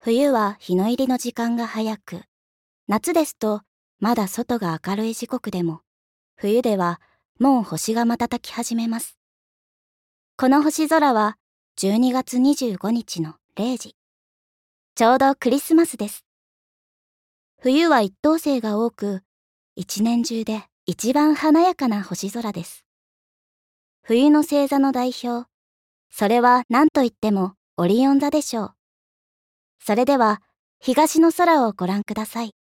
冬は日の入りの時間が早く、夏ですとまだ外が明るい時刻でも、冬ではもう星が瞬き始めます。この星空は12月25日の0時。ちょうどクリスマスです。冬は一等星が多く、一年中で一番華やかな星空です。冬の星座の代表、それは何と言ってもオリオン座でしょう。それでは東の空をご覧ください。